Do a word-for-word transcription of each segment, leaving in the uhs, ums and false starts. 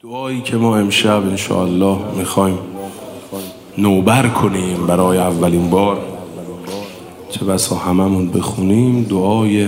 دعایی که ما امشب انشاءالله میخوایم نوبر کنیم برای اولین بار، چه بسا هممون بخونیم، دعای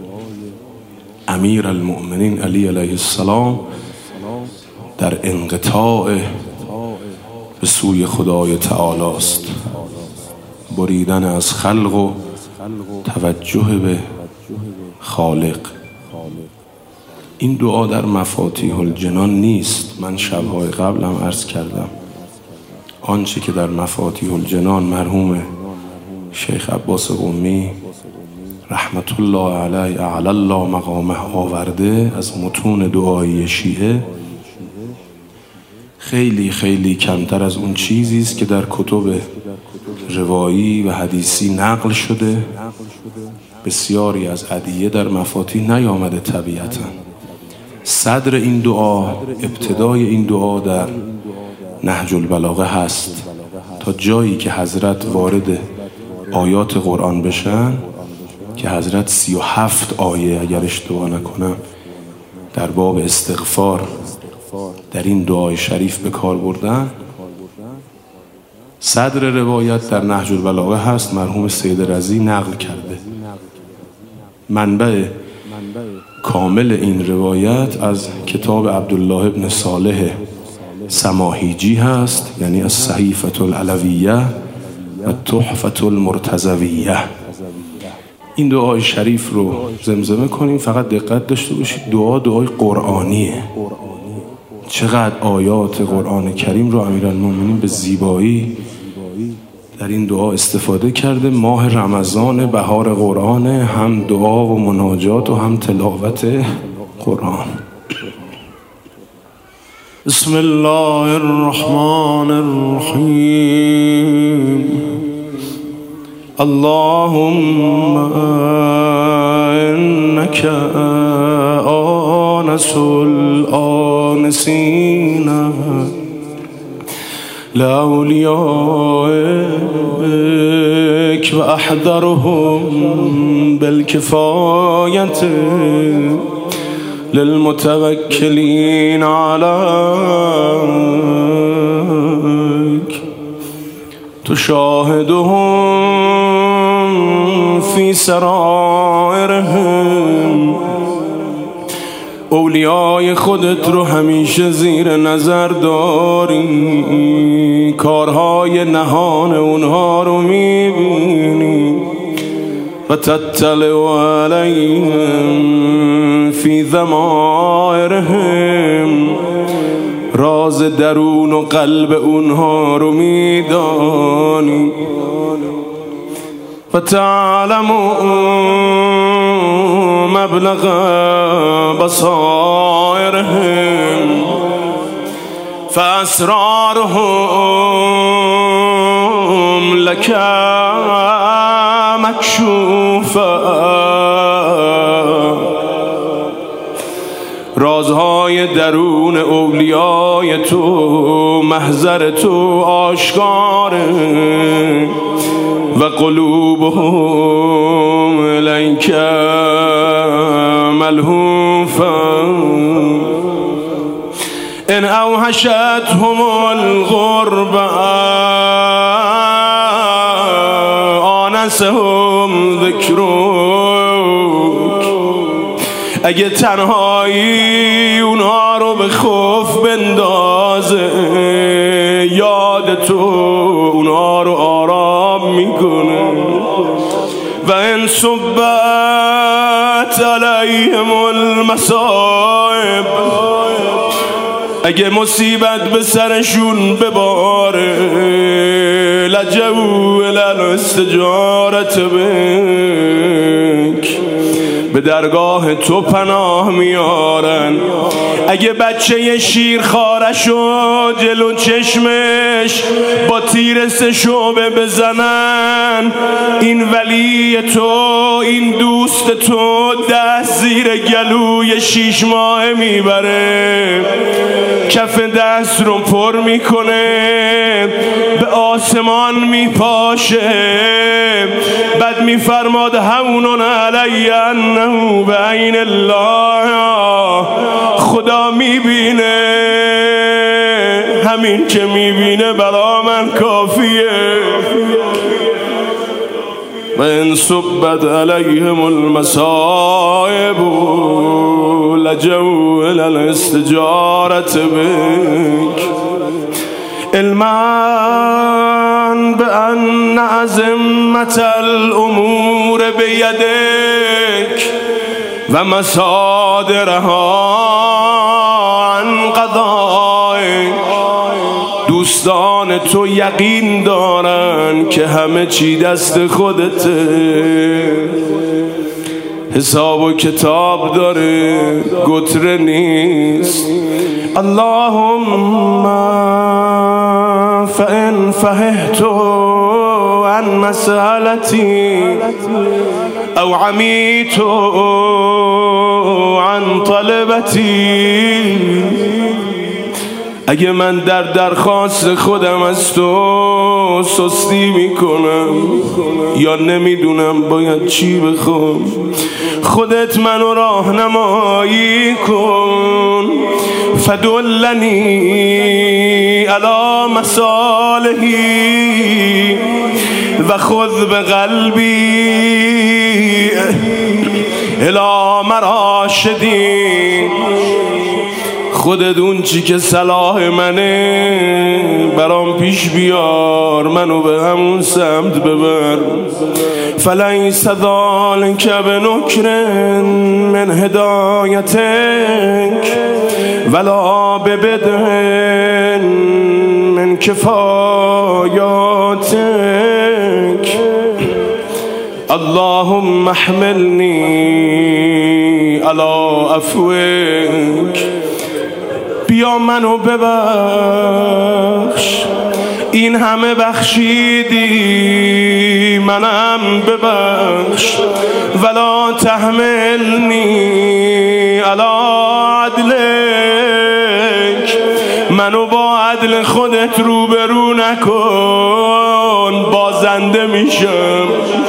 امیر المؤمنین علی علیه السلام در انقطاع به سوی خدای تعالی است، بریدن از خلق و توجه به خالق. این دعا در مفاتیح الجنان نیست. من شبهای قبلم عرض کردم آنچه که در مفاتیح الجنان مرحوم شیخ عباس قمی رحمت الله علیه اعلی الله مقامه آورده از متون دعایی شیعه خیلی خیلی کمتر از اون چیزی است که در کتب روایی و حدیثی نقل شده. بسیاری از ادعیه در مفاتیح نیامده طبیعتاً. صدر این دعا، ابتدای این دعا در نهج البلاغه هست تا جایی که حضرت وارد آیات قرآن بشن که حضرت سی و هفت آیه اگر اشتباه نکنم در باب استغفار در این دعای شریف به کار بردن. صدر روایت در نهج البلاغه هست، مرحوم سید رضی نقل کرده. منبع کامل این روایت از کتاب عبدالله ابن صالح سماحیجی هست، یعنی از صحیفة العلویه و تحفة المرتضویه. این دعای شریف رو زمزمه کنیم. فقط دقت داشته باشید دعا دعای قرآنیه. چقدر آیات قرآن کریم رو امیرالمومنین به زیبایی در این دعا استفاده کرده. ماه رمضان، بهار قرآن، هم دعا و مناجات و هم تلاوت قرآن. بسم الله الرحمن الرحیم. اللهم انک آنس الآنسین لأولیائک و احضرهم بالکفایت للمتوکلین علیک تشاهدهم فی سرائرهم. اولیای خودت رو همیشه زیر نظر داری، کارهای نهان اونها رو میبینی. و تطلع علیهم فی ضمائرهم، راز درون و قلب اونها رو میدانی. و تعلم مبلغ بصائرهم فاسرارهم لك مکشوفه. رازهای درون اولیای تو محضر تو آشکاره. و قلوبهم الیک ملهوفه. ان اوحشتهم الغربه آنسهم ذکرک. اگه تنهایی اونها رو به خوف بندازه، یاد تو اونها رو آرام میکنه. و ان صبت علیهم المصائب، اگه مصیبت به سرشون بباره، لجوا الی الاستجارة بک، به درگاه تو پناه میارن. اگه بچه شیر خارشو جلو چشمش با تیر سه شعبه بزنن، این ولی تو، این دوست تو دست زیر گلوی شیش ماه میبره، کف دست رو پر میکنه، به آسمان میپاشه. بعد میفرماد هونون علی انه بعین الله، خدا میبینه همین که میبینه برا من کافیه. و ان صبت علیهم المصائب لجوا الی الاستجارة بک علما بأن عزمة الامور بیدک و مصادرها عن قضائک. دوستان تو یقین دارن که همه چی دست خودته، حساب و کتاب داره، گتره نیست. اللهم فإن فهمت عن مسألتی او عمیت عن طلبتی، اگه من در درخواست خودم از تو سستی میکنم یا نمیدونم باید چی بخوام، خودت منو راهنمایی کن. فدلنی علی مصالحی و خذ بقلبی الی مراشدی. خودت اون چی که صلاح منه برام پیش بیار، منو به همون سمت ببر. فلیس ذلک بنکر من هدایتک ولا ببدع من کفایاتک. اللهم احملنی علی عفوک. بیا منو ببخش، این همه بخشیدی منم ببخش. ولا تحملنی علی عدلک، منو با عدل خودت روبرو نکن، بازنده میشم.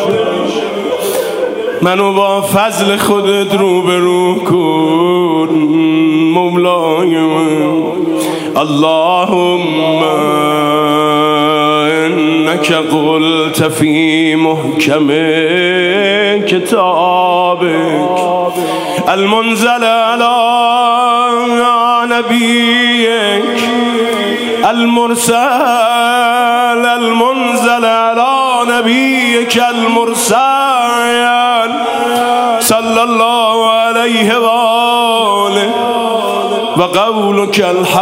منو با فضل خودت روبرو کن مولای من. اللهم انك قلت فی محکم کتابک المنزل علی نبیک المرسل المنزل علی نبیک المرسل صلی الله علیه و آله و قولک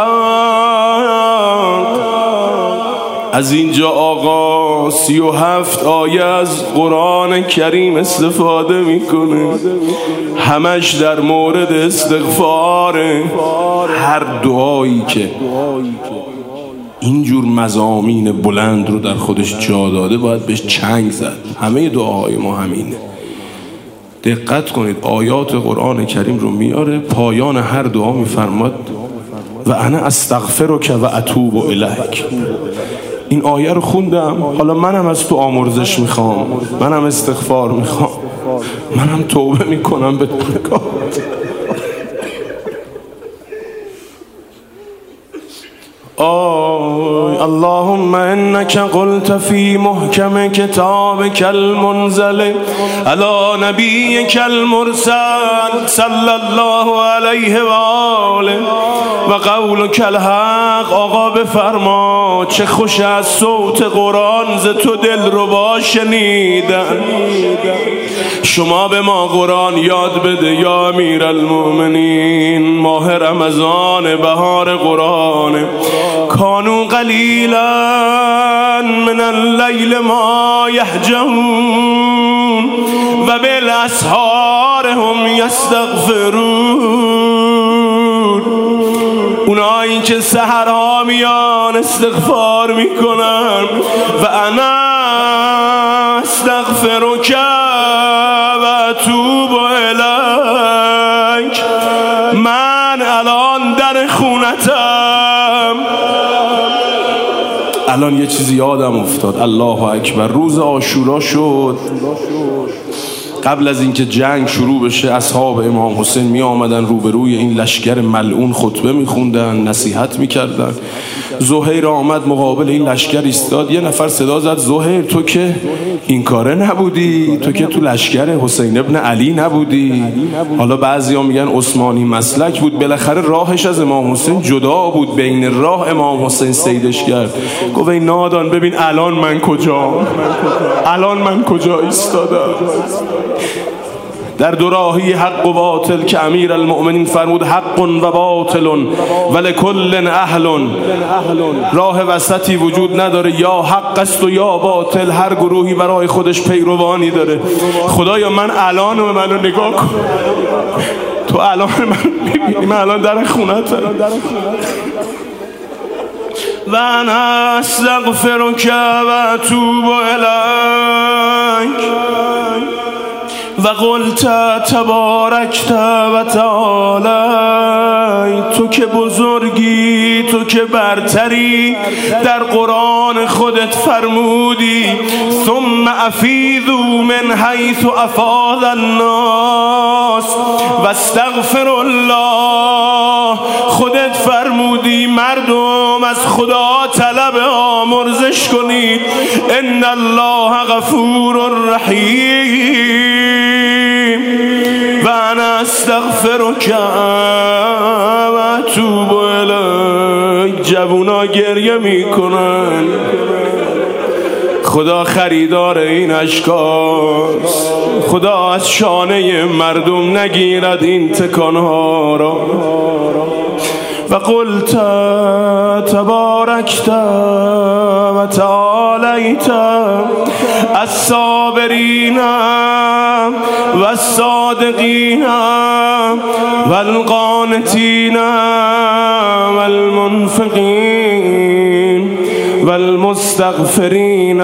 الحق. از اینجا آقا سی و هفت آیه از قرآن کریم استفاده میکنه، همش در مورد استغفاره. هر دعایی که اینجور مضامین بلند رو در خودش جا داده باید بهش چنگ زد. همه دعاهای ما همینه. دقت کنید آیات قرآن کریم رو میاره، پایان هر دعا میفرماد و انا استغفرک و اتوب الیک. این آیه رو خوندم، حالا منم از تو آمرزش میخوام، منم استغفار میخوام، منم توبه میکنم به درگاهت. آی اللهم انك قلت في محكم كتابك المنزل على نبيك المرسل صلى الله عليه و آله و قولك الحق. آقا بفرما چه خوش از صوت قرآن ز تو دل رو با شنیدن. شما به ما قرآن یاد بده یا امیر المؤمنین. ماه رمضان بهار قرآن. کانو قلیلا من اللیل ما یهجعون و بالاسحار هم یستغفرون. اونایی که سحرها میان استغفار میکنن و انا استغفرک و اتوب الیک. من الان در خونتم. الان یه چیزی یادم افتاد، الله اکبر. روز عاشورا شد، قبل از اینکه جنگ شروع بشه اصحاب امام حسین می آمدن روبروی این لشکر ملعون خطبه می خوندن، نصیحت می کردن. زهیر آمد مقابل این لشکر ایستاد. یه نفر صدا زد زهیر تو که این کاره نبودی، تو که تو لشکر حسین ابن علی نبودی. حالا بعضیا میگن عثمانی مسلک بود، بالاخره راهش از امام حسین جدا بود، بین راه امام حسین صیدش کرد. گفت ای نادان ببین الان من کجا، الان من کجا ایستادم. در دوراهی حق و باطل که امیر المؤمنین فرمود حق و باطل ولکل اهل، راه وسطی وجود نداره، یا حق است و یا باطل، هر گروهی برای خودش پیروانی داره. خدایا من الان و منو نگاه کن، تو الان من میبینی، من الان در خونتم. و انا استغفرک و اتوب الیک و قلت تبارکت و تعالی. تو که بزرگی، تو که برتری، در قرآن خودت فرمودی ثم افیضوا من حیث افاض الناس و استغفر الله. خودت فرمودی مردم از خدا طلب آمرزش کنید، ان الله غفور رحیم. و انا استغفرک و اتوب الیک. جوونا گریه میکنن، خدا خریدار این اشکاست. خدا از شانه مردم نگیرد این تکانها را. و قلت تبارکت و تعالیت الصابرین و الصادقین و القانتین و المنفقین و المستغفرین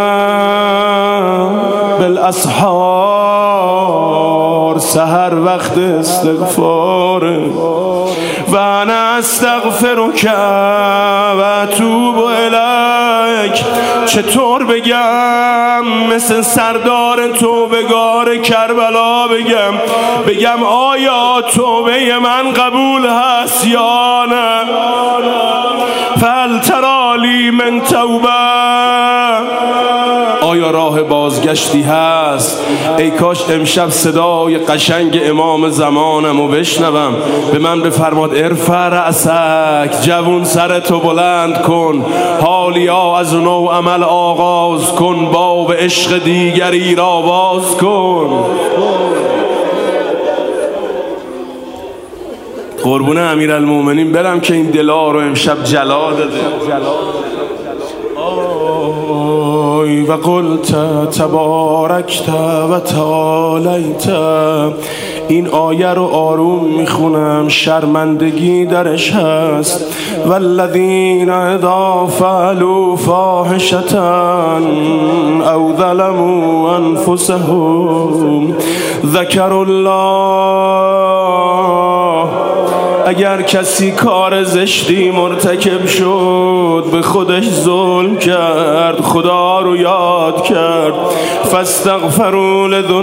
بالاسحار. سحر وقت استغفار. و انا استغفرک و اتوب الیک. چطور بگم مثل سردار توبهگار کربلا بگم بگم آیا توبه من قبول هست یا نه؟ فهل ترالی من توبه. آیا راه بازگشتی هست؟ ای کاش امشب صدای قشنگ امام زمانم رو بشنوم. به من بفرماد ارفع رأسک، جوون سرتو بلند کن، حالیا از نو عمل آغاز کن، باب عشق دیگری را باز کن. قربون امیرالمومنین برم که این دلا رو امشب جلا داده. و قلت تبارکت و تعالیت. این آیه رو آروم میخونم، شرمندگی درش هست. والذین اذا فعلوا فاحشة او ظلموا انفسهم ذکروا الله. اگر کسی کار زشتی مرتکب شد، به خودش ظلم کرد، خدا رو یاد کرد، فاستغفروا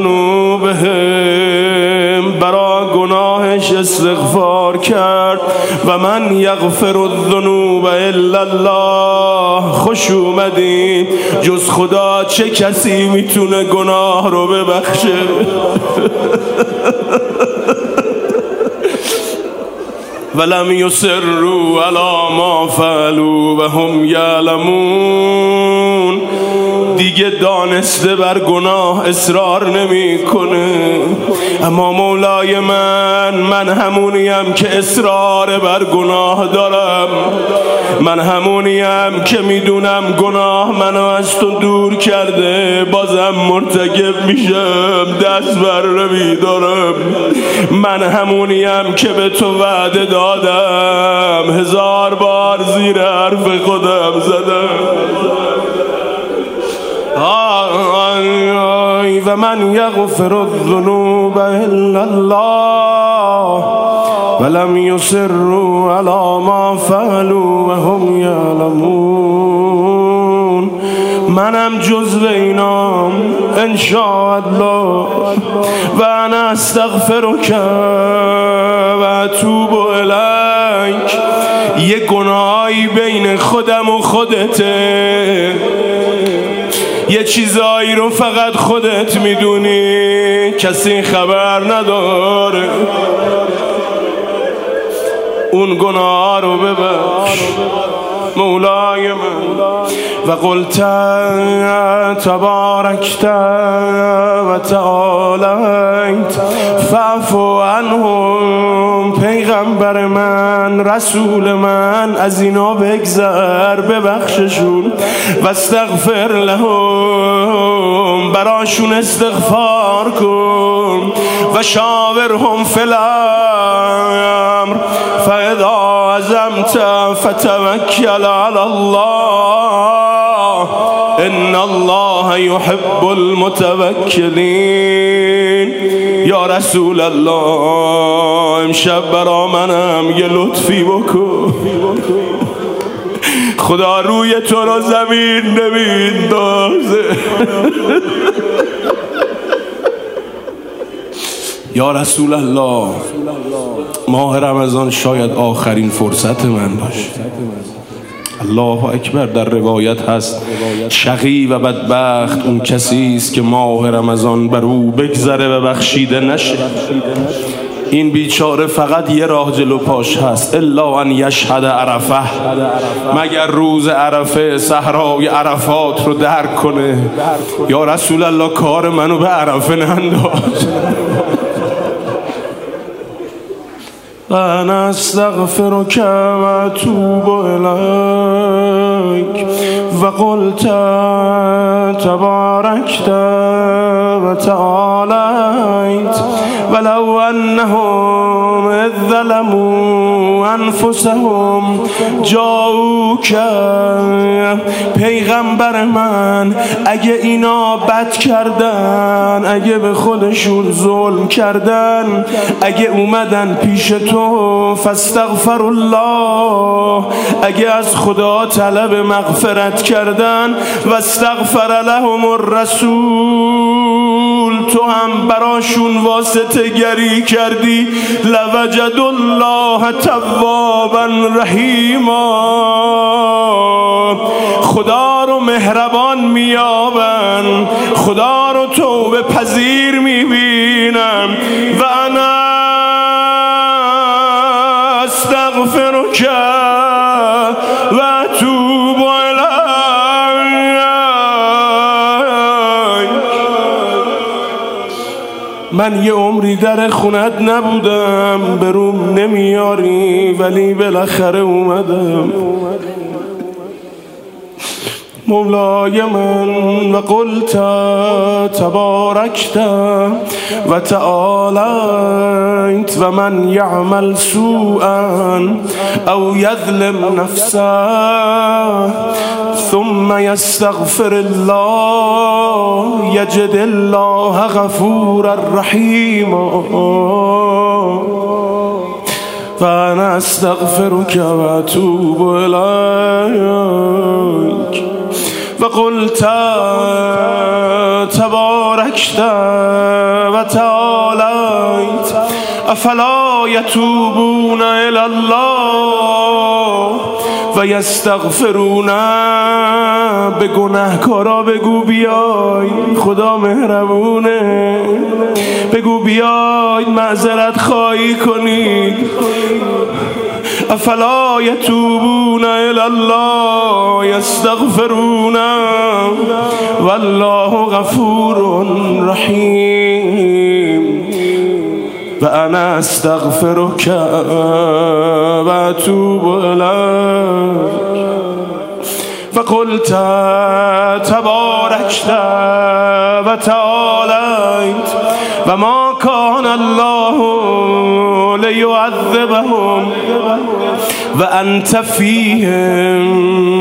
لذنوبهم، برای گناهش استغفار کرد، و من یغفر الذنوب الا الله. خوش اومدین، جز خدا چه کسی میتونه گناه رو ببخشه؟ ولم یصروا علی ما فعلوا و هم یعلمون. دیگه دانسته بر گناه اصرار نمی کنه. اما مولای من، من همونیم که اصرار بر گناه دارم. من همونیم که میدونم گناه منو از تو دور کرده، بازم مرتکب میشم، دست بر نمی دارم. من همونیم که به تو وعده دادم، هزار بار زیر حرف خودم زدم. آی و من یغفر الذنوب الا الله ولم یصروا علی ما فعلوا و هم یعلمون. منم جزو اینام انشاءالله. و انا استغفرک و اتوب الیک. یک گناهی بین خودم و خودته، یه چیزایی رو فقط خودت میدونی، کسی خبر نداره. اون گناه رو ببخش مولای من. و قلت تبارکت و تعالیت فاعف عنهم. پیغمبر من، رسول من، از اینا بگذر، ببخششون. و استغفر لهم، براشون استغفار کن. و شاورهم فی الامر فاذا عزمت فتوکل علی الله ان الله يحب المتوکلین. یا رسول الله، امشب برا منم یه لطفی بکن. خدا روی تو رو زمین نمیندازه. یا رسول الله، ماه رمضان شاید آخرین فرصت من باشه. الله اکبر. در روایت هست شقی و بدبخت اون کسی است که ماه رمضان بر او بگذره و بخشیده نشه. این بیچاره فقط یه راه جلو پاش هست، الا ان یشهد عرفه، مگر روز عرفه صحرای عرفات رو درک کنه. یا رسول الله، کار منو به عرفه ننداز. و انا استغفرک و اتوب الیک. و قلت تبارکت و تعالیت ولو انهم اذ ظلموا انفسهم جاؤوک. پیغمبر من، اگه اینا بد کردن، اگه به خودشون ظلم کردن، اگه اومدن پیش تو فاستغفر الله، اگه از خدا طلب مغفرت کردن، و استغفر لهم الرسول، تو هم براشون واسطه گری کردی، لوجد الله توابا رحیما، خدا رو مهربان میابن، خدا رو توبه پذیر میبینم. و انا استغفرک و اتوب الیک. من یه عمری در خونت نبودم، بروم نمیاری، ولی بالاخره اومدم. مولای من. و قلت تبارکت و تعالیت و من یعمل سوءا او یظلم نفسه ثم یستغفر الله یجد الله غفورا رحیما. فانا استغفرک و اتوب الیک. و قلت تبارکت و تعالیت افلا یتوبون الی الله و یستغفرون. به گناهکارا بگو بیای، خدا مهربونه، بگو بیای معذرت خواهی کنید. افلا یتوبون الی الله یستغفرون والله غفور رحیم. و انا استغفرک و اتوب الیک. و قلت تبارکت و تعالیت و ما کان الله لیعذبهم و انت فیهم.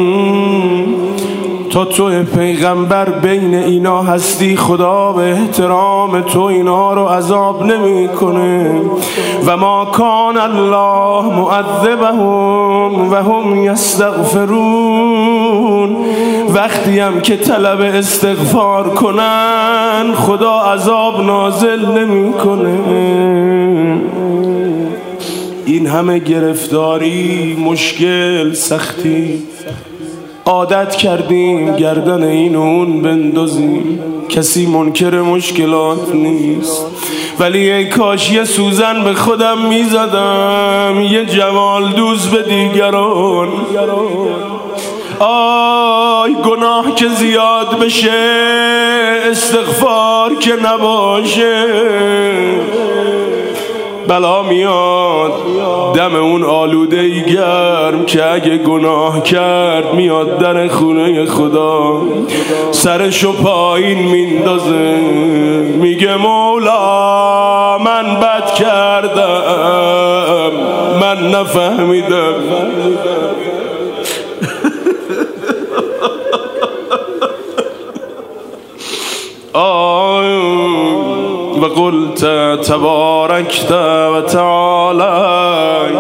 تا تو پیغمبر بین اینا هستی، خدا به احترام تو اینا رو عذاب نمی کنه. و ما کان الله معذبهم و هم یستغفرون. وقتی هم که طلب استغفار کنن، خدا عذاب نازل نمی کنه. این همه گرفتاری، مشکل، سختی، عادت کردیم گردن این و اون بندازیم. کسی منکر مشکلات نیست، ولی ای کاش یه سوزن به خودم میزدم، یه جمال دوز به دیگران. آی گناه که زیاد بشه، استغفار که نباشه، بلا میاد دم اون آلوده گرم که اگه گناه کرد میاد در خونه خدا، سرشو پایین میندازه، میگه مولا من بد کردم، من نفهمیدم. و قلت تبارکت و تعالی.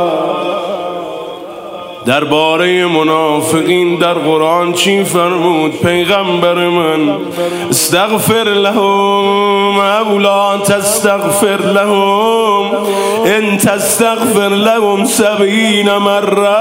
درباره منافقین در قرآن چی فرمود پیغمبر من؟ استغفر لهم او لا تستغفر لهم ان تستغفر لهم سبعین مره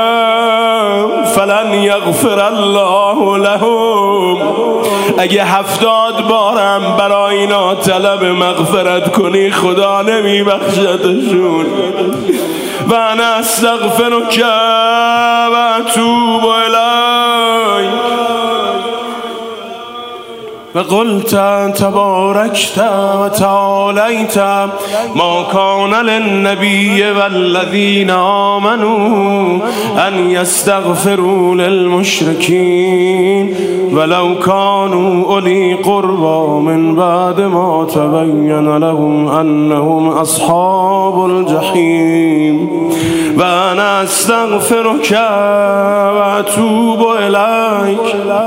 فلن یغفر الله لهم. اگه هفتاد بارم برای اینا طلب مغفرت کنی خدا نمی بخشدشون. و انا استغفرک و اتوب الیک. و قلت تبارکت و تعالیت ما کان للنبی والذین آمنوا ان یستغفروا للمشرکین ولو کانوا اولی قربا من بعد ما تبین لهم انهم اصحاب الجحیم. و انا استغفرک و اتوب الیک.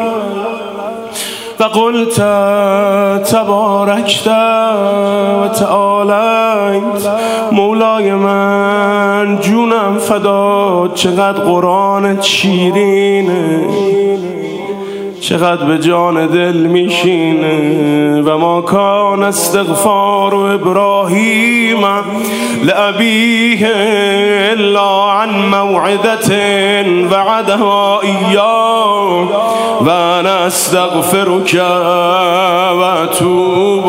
و قلت تبارکت و تعالیت. مولای من جونم فدات، چقدر قرآنت شیرینه، چقدر به جان دل میشینه. و ما کان استغفار ابراهیم لابیه الا عن موعدة وعدها ایاه و انا استغفرک و اتوب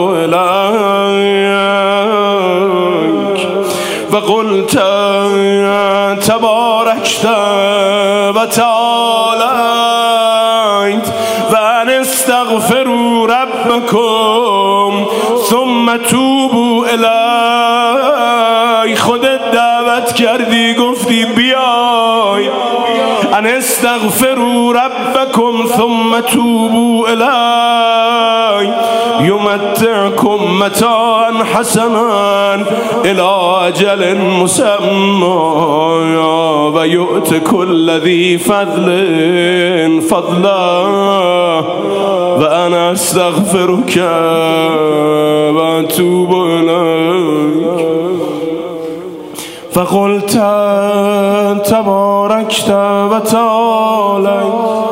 الیک. و قلت تبارکت و تعالیت و ان استغفروا ربکم ثم توبوا الی. خودت دعوت کردی گفتی بیای. ان استغفروا ربکم ثم توبوا الی یمتعکم متاعا حسنا الی اجل مسمى و یؤت کل ذی فضل فضلا و انا استغفرک و اتوب الیک. فقلت تبارکت و تعالیت.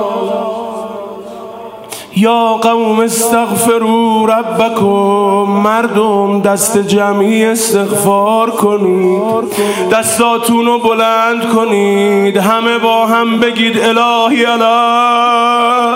یا قوم استغفروا ربکم. مردم دست جمعی استغفار کنید، دستاتون رو بلند کنید، همه با هم بگید الهی الا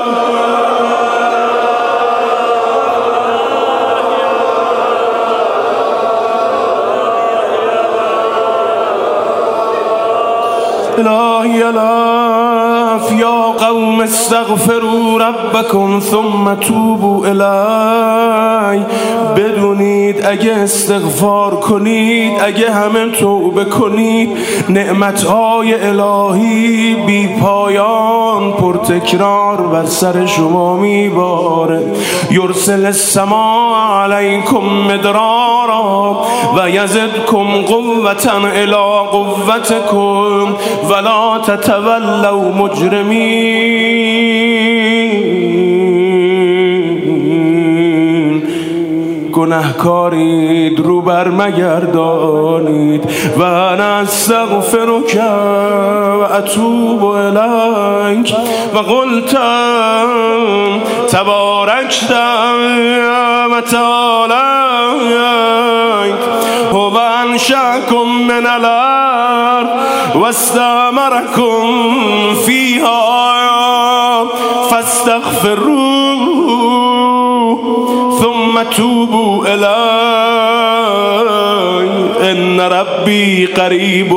الهی الاف. یا قوم استغفروا ربکم ثم توبوا الی. بدونید اگه استغفار کنید، اگه همه توبه کنید، نعمتهای الهی بی پایان پرتکرار بر سر شما میباره. یرسل السماء علیکم مدرارا و یزدکم قوة الی قوتکم ولا تتولوا مجرمین. گناهکارید رو بر مگردانید. و انا استغفرک و اتوب الیک. و قلت تبارکت و تعالیت هو أنشأكم من الأرض واستعمركم فيها فاستغفروه ثم توبوا إليه إن ربي قریب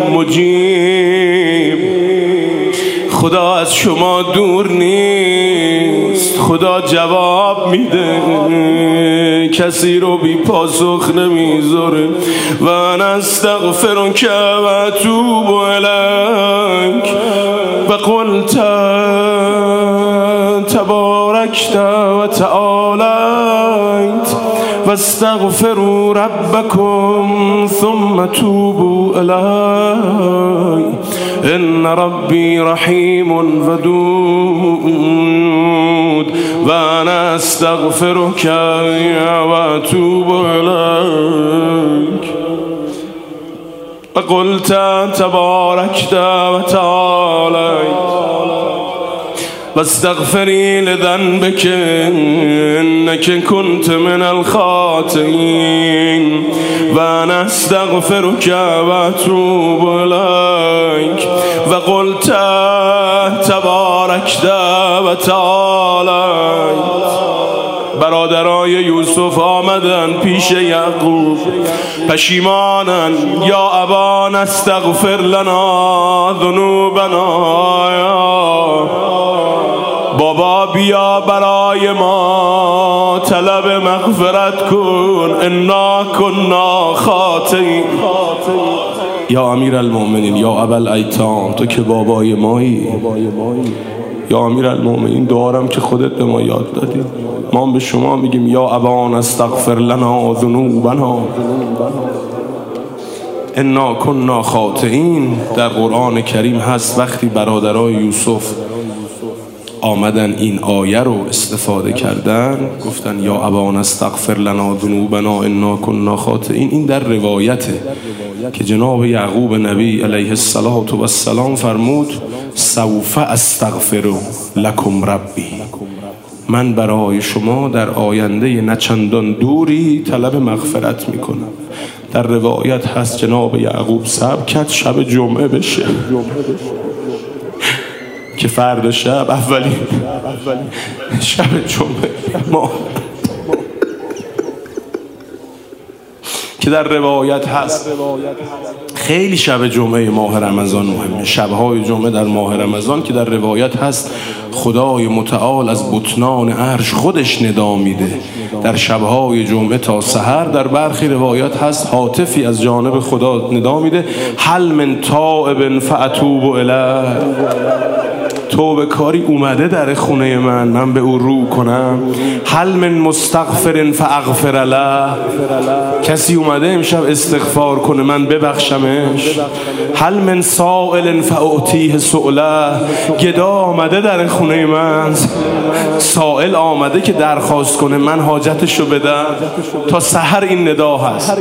مجیب. خدا از شما دور نیست، خدا جواب میده، کسی رو بی پاسخ نمیذاره. و انا استغفرک و اتوب الیک و قلت تبارکت و تعالیت واستغفروا ربکم ثم توبوا الیه ان ربی رحیم ودود و انا استغفرک و اتوب الیک و قلت تبارکت و تعالیت واستغفری لذنبک انک کنت من الخاطئین و انا استغفرک و اتوب الیک و قلت تبارکت و تعالیت. برادرای یوسف آمدن پیش یعقوب پشیمانن، یا ابانا استغفر لنا ذنوبنا، بابا بیا برای ما طلب مغفرت کن، انا کنا خاطئین. یا امیر المؤمنین، یا ابل ایتام، تو که بابای مایی، یا امیر المؤمنین دعارم که خودت به ما یاد دادی، ما به شما میگیم یا ابانا استغفر لنا ذنوبنا انا کنا خاطئین. در قرآن کریم هست وقتی برادرای یوسف آمدن این آیه رو استفاده کردن، گفتن یا ابانا استغفر لنا ذنوبنا انا کنا خاطئین. این در روایته که جناب یعقوب نبی علیه السلام فرمود سوف استغفر لکم ربی، من برای شما در آینده نچندان دوری طلب مغفرت میکنم. در روایت هست جناب یعقوب صبر کرد شب جمعه بشه که فردا شب اولی شب جمعه ما که در روایت هست خیلی شب جمعه ماه رمضان مهمه، شبهای جمعه در ماه رمضان که در روایت هست خدای متعال از بطنان عرش خودش ندا میده در شبهای جمعه تا سحر. در برخی روایت هست هاتفی از جانب خدا ندا میده هل من تائب فاتوب الیه، توبه کاری اومده در خونه من، من به او رو کنم. هل من مستغفر فاغفر له، کسی اومده امشب استغفار کنه من ببخشمش. هل من سائل فاعطیه سؤله، گدا آمده در خونه من، سائل آمده که درخواست کنه من حاجتشو بدم. تا سحر این ندا هست.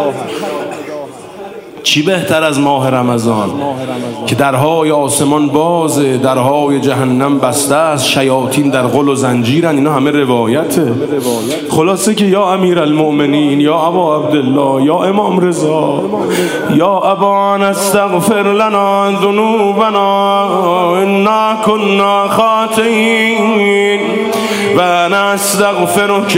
چی بهتر از ماه رمضان که درهای آسمان بازه، درهای جهنم بسته است، شیاطین در غل و زنجیرن. اینا همه روایته. خلاصه که یا امیر المؤمنین، یا ابا عبدالله، یا امام رضا، یا ابانا استغفر لنا ذنوبنا انا کنا خاطئین و انا استغفرک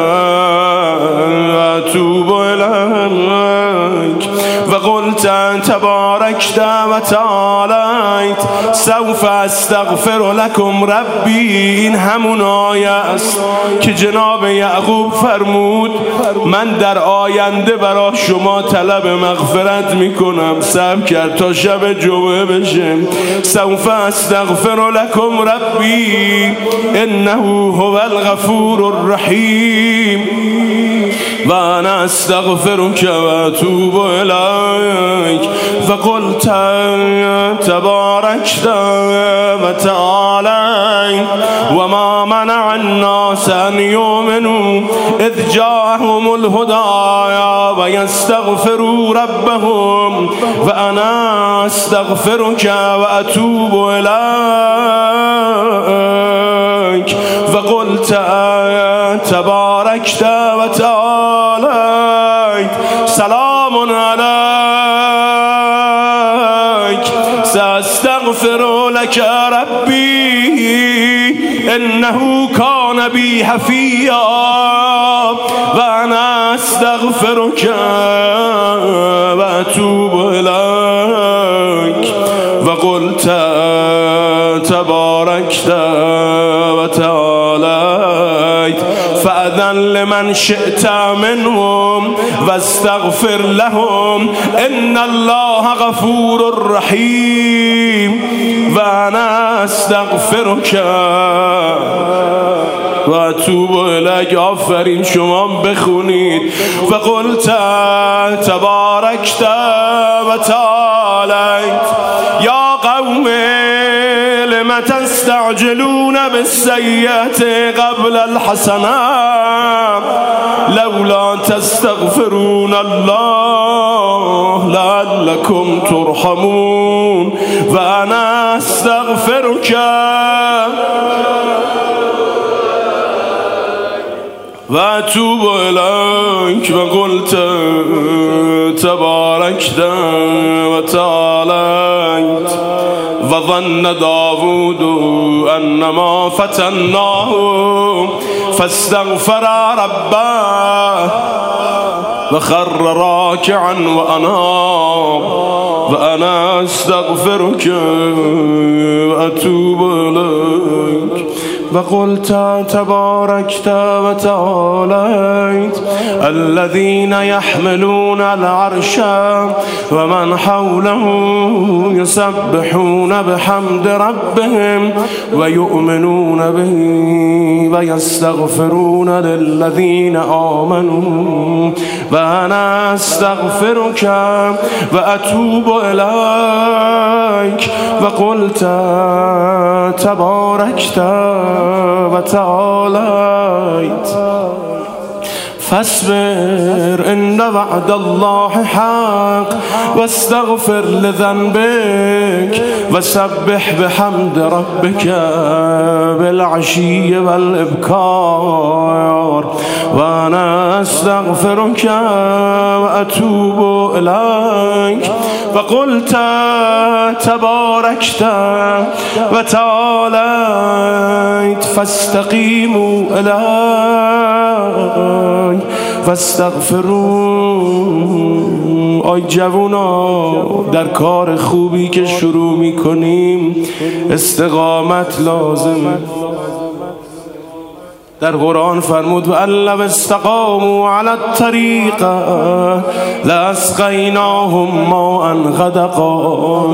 و اتوب الیک و قلت تبارکت و تعالیت سوف استغفر لکم ربی. این همون آیه است که جناب یعقوب فرمود من در آینده برای شما طلب مغفرت میکنم. صبر کرد تا شب جمعه بشه. سوف استغفر لکم ربی انه هو الغفور الرحیم و انا استغفرک و اتوب الیک و قلت تبارکت و تعالیت و ما منع الناس ان یؤمنوا اذ جاءهم الهدى و یستغفروا ربهم و انا استغفرک و اتوب الیک و قلت تبارکت و تعالیت سلام علی لك ربي إنه كان بي حفيا وأنا أستغفرك وأتوب إليك. وقلت تباركت وتعاليت فأذن لمن شئت منهم واستغفر لهم إن الله غفور رحيم وأنا أستغفرك و اتوب الیک. آفرین، شما بخونید. فقلت تبارکت و تعالیت یا قوم لم تستعجلون بالسیئة قبل الحسنة لولا تستغفرون الله لعلكم ترحمون و انا استغفرک و اتوب الیک. و قلت تبارکت و تعالیت و ظن داود انما فتناه فاستغفر ربه و خر راکعا و اناب و انا استغفرک و اتوب الیک. وقلت تباركت وتعاليت الذين يحملون العرش ومن حوله يسبحون بحمد ربهم ويؤمنون به ويستغفرون للذين آمنوا وأنا أستغفرك وأتوب إليك. وقلت تباركت وتعاليت فاصبر إن وعد الله حق واستغفر لذنبك وسبح بحمد ربك بالعشي والإبكار وأنا أستغفرك وأتوب إليك. وقلت تباركت وتعاليت فاستقيموا إلي فاستغفروا. آی جوونا، در کار خوبی که شروع میکنیم استقامت لازمه. در قرآن فرمود و لو استقاموا علی الطریق لاسقیناهم ماء غدقا.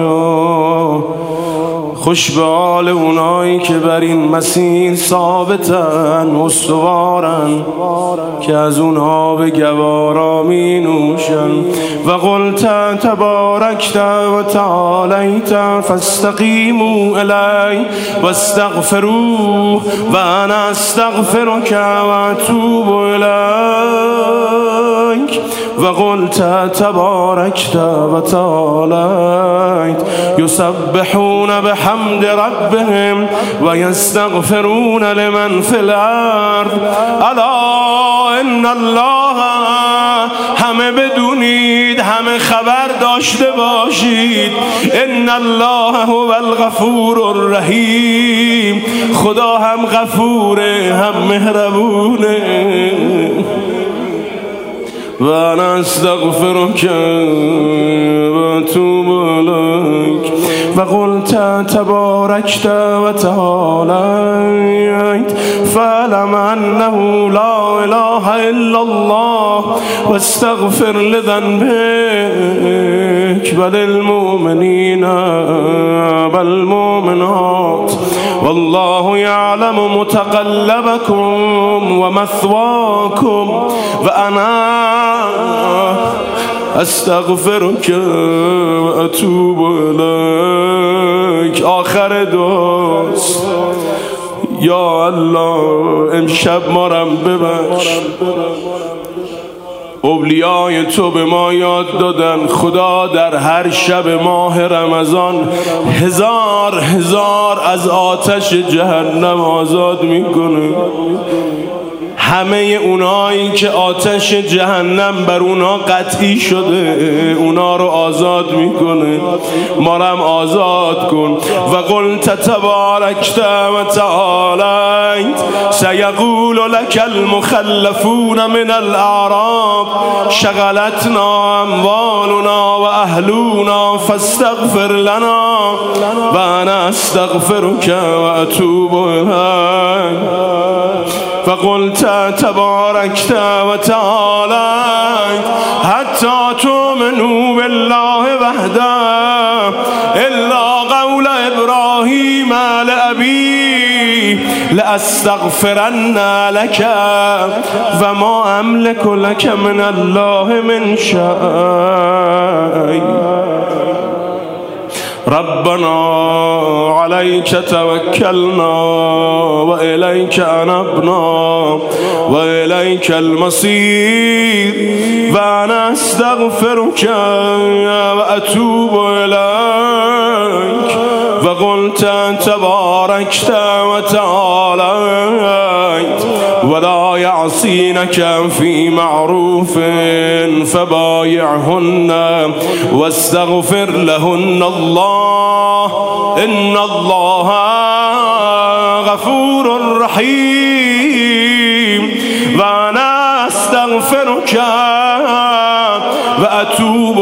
خوش به حال اونایی که بر این مسیر ثابتن، استوارن، که از اونها به گوارا می نوشن. و قلت تبارکت و تعالیت فاستقیموا الی و استغفروه و انا استغفرک و اتوب الیک. و قلت تبارکت و تعالیت یسبحون بحمد ربهم و یستغفرون لمن فی الارض الا ان الله. همه بدونید، همه خبر داشته باشید، ان الله هو الغفور الرحیم. خدا هم غفوره هم مهربونه. و انا استغفرک و اتوب الیک. و قلت تبارکت و تعالیت فاعلم انه لا اله الا الله واستغفر لذنبك وللمؤمنین والمؤمنات والله يعلم متقلبكم ومثواكم و انا استغفرک و اتوب الیک. آخر دوست، یا الله امشب ما رم ببخش. اولیای تو به ما یاد دادن خدا در هر شب ماه رمضان هزار هزار از آتش جهنم آزاد میکنه. همه اونایی که آتش جهنم بر اونا قطعی شده اونا رو آزاد میکنه، ما رو هم آزاد کن. و قلت تبارکت و تعالیت سیقول لك المخلفون من الاعراب شغلتنا اموالنا و اهلونا فاستغفر لنا و انا استغفرك و اتوب الیک. فقلت تبارکت و تعالیت حتی تؤمنوا بالله وحده الا قول ابراهیم لأبی لاستغفرن لك و ما املك لك من الله من شیء. ربنا عليك توكلنا وإليك أنبنا وإليك المصير وأنا أستغفرك وأتوب إليك. وقلت تباركت وتعاليت ولا يعصينك في معروف فبايعهن واستغفر لهن الله إن الله غفور رحيم. وأنا أستغفرك وأتوب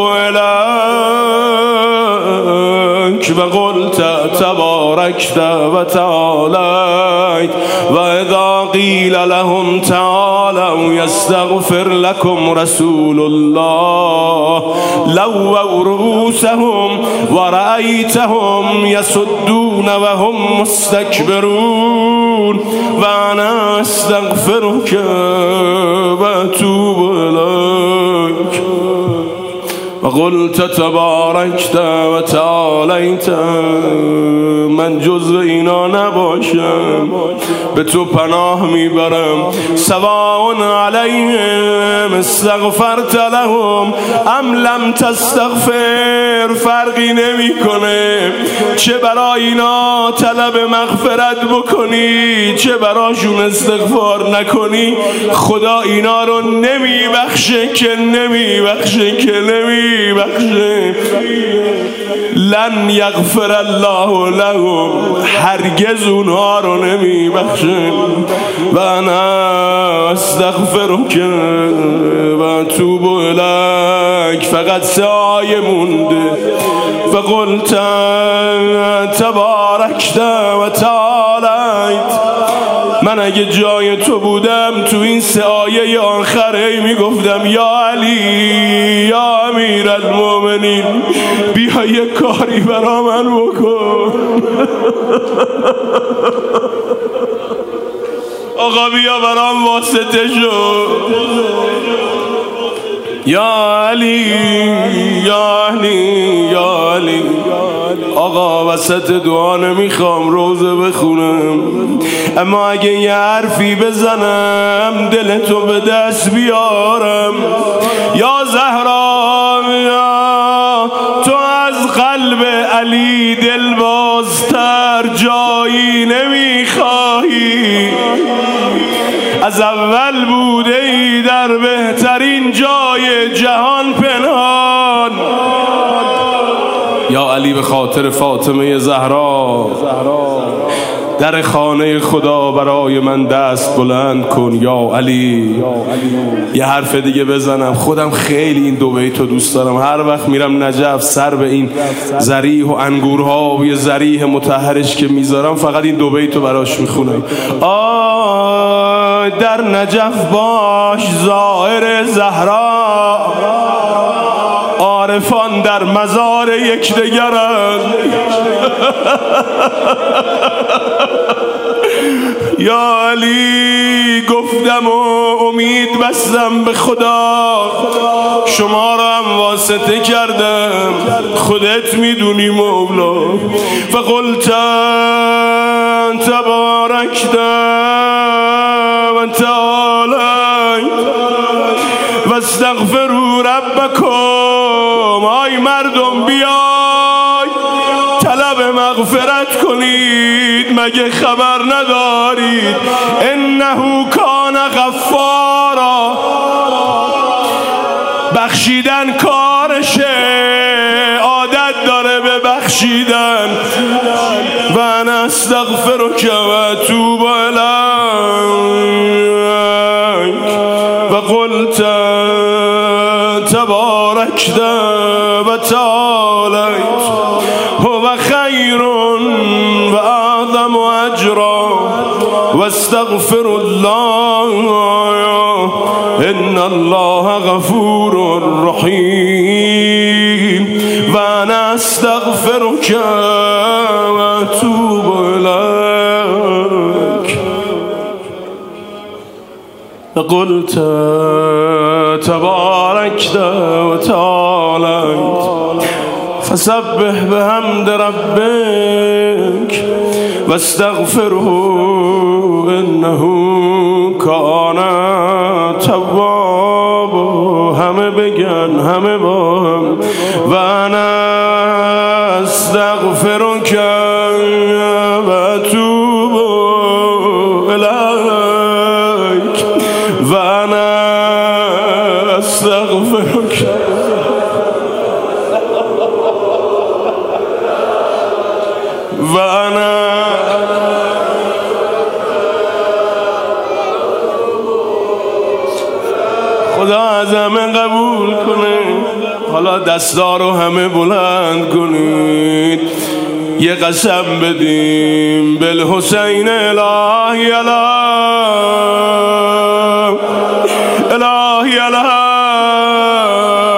إليك. وقلت تباركت وتعاليت وإذا قيل لهم تعالوا يستغفر لكم رسول الله لووا رؤوسهم ورأيتهم يصدون وهم مستكبرون. وأنا أستغفرك وأتوب إليك. وقلت تبارکت و تعالیت من جزو اینا نباشم به تو پناه میبرم. سواء علیهم استغفرت لهم ام لم تستغفر فرقی نمیکنه چه برای اینا طلب مغفرت بکنی چه براشون استغفار نکنی خدا اینا رو نمیبخشه که نمیبخشه که نمی بخشه. لن یغفر الله لهم هرگز اونها رو نمی بخشه. و انا استغفرک و اتوب الیک. فقط سایه مونده. فقلت تبارکت و تعالیت من اگه جای تو بودم تو این سه آیه آخره میگفتم یا علی یا امیر المؤمنین بیا یه کاری برا من بکن. آقا بیا برام واسطه شو یا علی یا علی یا علی. آقا وسط دعا نمیخوام روزه بخونم اما اگه یه حرفی بزنم دلتو به دست بیارم. یا زهرا تو از قلب علی دل بازتر جایی نمیخواهی از اول بوده ای در بهترین جای جهان پنهان. یا علی به خاطر فاطمه زهرا در خانه خدا برای من دست بلند کن یا علی. یه حرف دیگه بزنم خودم خیلی این دو بیتو دوست دارم. هر وقت میرم نجف سر به این ذریح و انگورها و یه ذریح مطهرش که میذارم فقط این دو بیتو براش میخونم. آه در نجف باش ظاهر زهرا عارفان در مزار یکدیگرند. یا علی گفتم و امید بستم به خدا شما را هم واسطه کردم خودت میدونی مولا. فقلت تبارکت و تعالیت و استغفروا ربکم. آی مردم بیای طلب مغفرت توبت کنید، مگه خبر ندارید انه کان غفارا، بخشیدن کارشه، عادت داره به بخشیدن. و انا استغفرک و اتوب الیک و قلت تبارکت و تعالیت هو خیر و اعظم اجرا و استغفر الله ان الله غفور رحیم. و انا استغفرک و اتوب الیک قلت تبارکت و تعالیت فسبح بحمد ربک و استغفره انه کان تواب. همه بگن، همه با هم. و انا استغفرک و اتوب الیک و انا استغفرک و انا خدا از همه قبول کنه. حالا دستا رو همه بلند کنید، یه قسم بدیم بالحسین الهی الهی الهی الهی